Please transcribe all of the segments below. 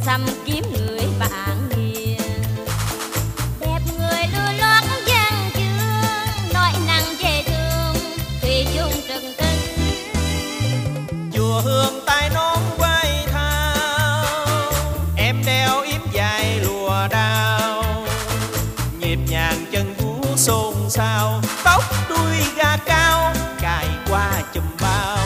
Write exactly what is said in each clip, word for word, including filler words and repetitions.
xăm kiếm người bạn hiền. Đẹp người lưu lót văn chương, nói năng dễ thương, thủy chung trần tình. Chùa Hương tay nón quay thao, em đeo yếm dài lùa đao, nhịp nhàng chân vũ xôn xao, tóc đuôi gà cao cài qua chùm bao.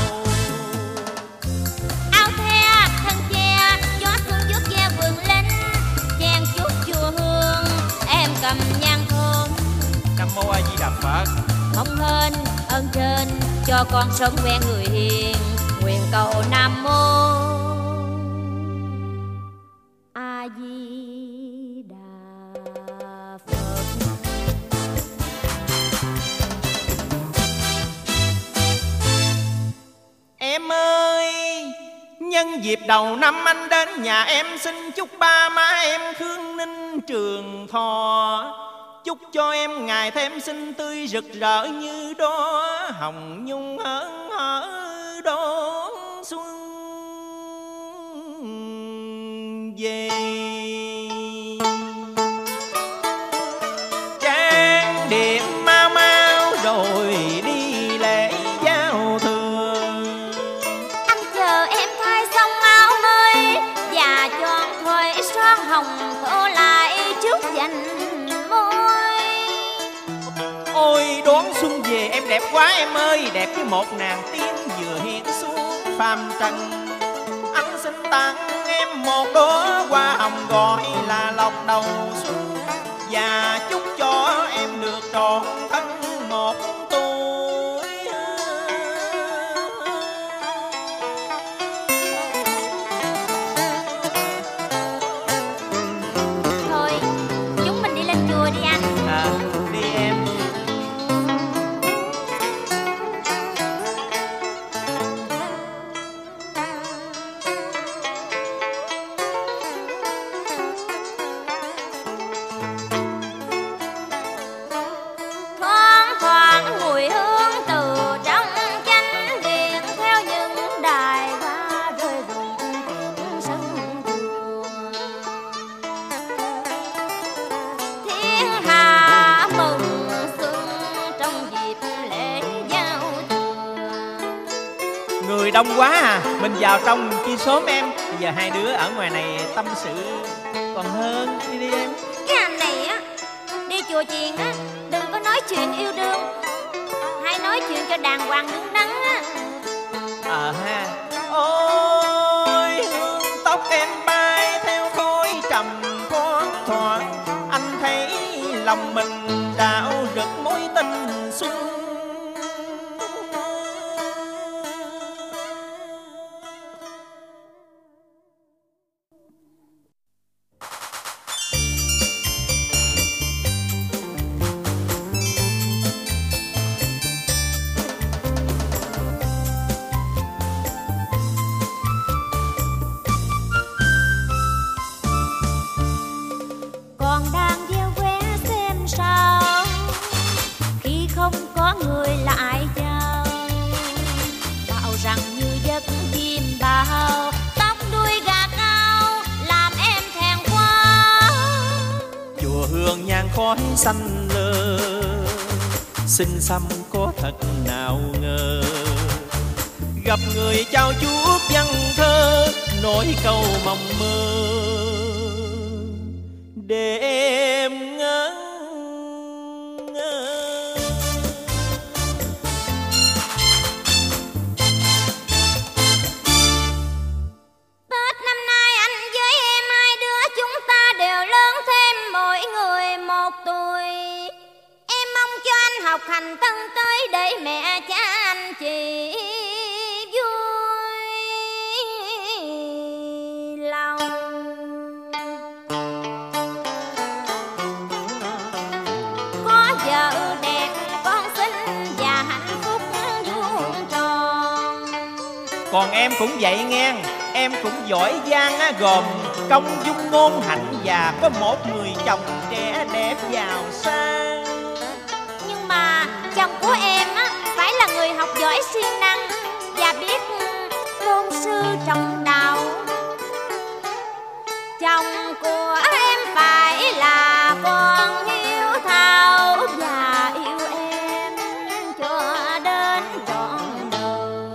Áo the thân che, gió xuân vuốt ve vườn linh, chen chúc chùa Hương, em cầm nhang thơm. Nam mô A Di Đà Phật. Không hên ơn trên cho con sống quen người hiền, nguyện cầu Nam mô A Di Đà Phật. Em ơi, nhân dịp đầu năm anh đến nhà em, xin chúc ba má em khương ninh trường thọ, chúc cho em ngày thêm xinh tươi rực rỡ như đóa hồng nhung hớn hở đón xuân về. Trang điểm mau mau rồi đi lễ giao thừa, Anh chờ em thay xong áo mới và chọn thôi son hồng tô lại trước dành môi. ôi đón xuân về em đẹp quá em ơi, đẹp như một nàng tiên vừa hiện xuống phàm trần. Anh xin tặng em một đóa hoa hồng gọi là lộc đầu xuân, và chúc cho em được trọn thân một tuổi. Thôi chúng mình đi lên chùa đi anh. À, đi em. Thoáng thoáng mùi hương từ trong chánh điện, theo những đài hoa rơi rụng tiếng sân chùa. Thiên hạ mừng xuân trong dịp lễ giao thừa. Người đông quá à, mình vào trong chi sớm em. Bây giờ hai đứa ở ngoài này tâm sự còn hơn. Đi đi em. Cái anh này á, đi chùa chiền á, đừng có nói chuyện yêu đương, hay nói chuyện cho đàng hoàng đứng đắn á. Ờ ha. Ôi hương tóc em bay theo khói trầm thoáng thoảng, anh thấy lòng mình đảo rực mối tình xuân. Còn đang gieo qué xem sao, khi không có người lại chào, bảo rằng như giấc chim bao, tóc đuôi gà cao làm em thèm quá. Chùa Hương nhang khói xanh lơ, xinh xăm có thật nào ngờ, gặp người trao chuốt văn thơ, nỗi câu mộng mơ để em ngỡ ngơ. Tết năm nay anh với em hai đứa chúng ta đều lớn thêm mỗi người một tuổi. Em mong cho anh học hành tân tới để mẹ cha anh chị vui lòng. Có vợ đẹp, con xinh và hạnh phúc vuông tròn. Còn em cũng vậy nghe, em cũng giỏi giang á, gồm công dung ngôn hạnh và có một người chồng trẻ đẹp giàu sang. Nhưng mà chồng của em á phải là người học giỏi siêng năng và biết tôn sư trọng đạo. của em phải là con hiếu thảo và yêu em cho đến trọn đời.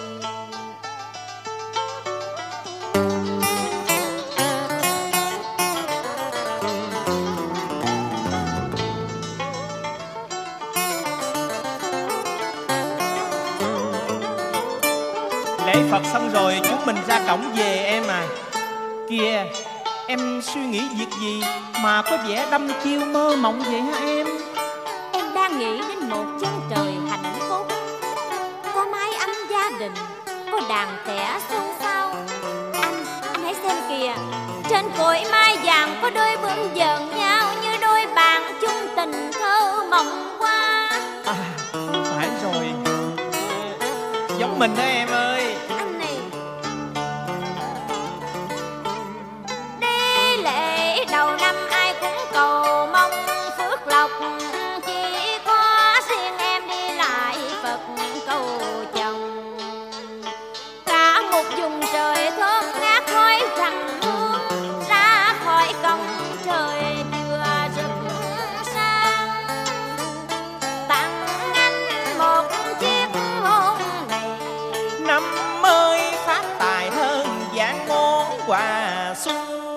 Lễ Phật xong rồi chúng mình ra cổng về em à. Kìa, em suy nghĩ việc gì mà có vẻ đăm chiêu mơ mộng vậy hả em? Em đang nghĩ đến một chân trời hạnh phúc, có mái ấm gia đình, có đàn trẻ xôn xao. Anh, anh hãy xem kìa, trên cội mai vàng có đôi bướm giận nhau như đôi bạn chung tình thơ mộng qua. À, phải rồi, giống mình đó em ơi. Anh này, đi lễ đầu năm ai cũng cầu mong phước lộc, chỉ có riêng em đi lại Phật cầu chồng. Cả một vùng trời thơm ngát khói rằm hương ra khỏi cổng trời vừa rực sáng, tặng anh một chiếc hôn này. Năm mới phát tài hơn vạn món quà xuân.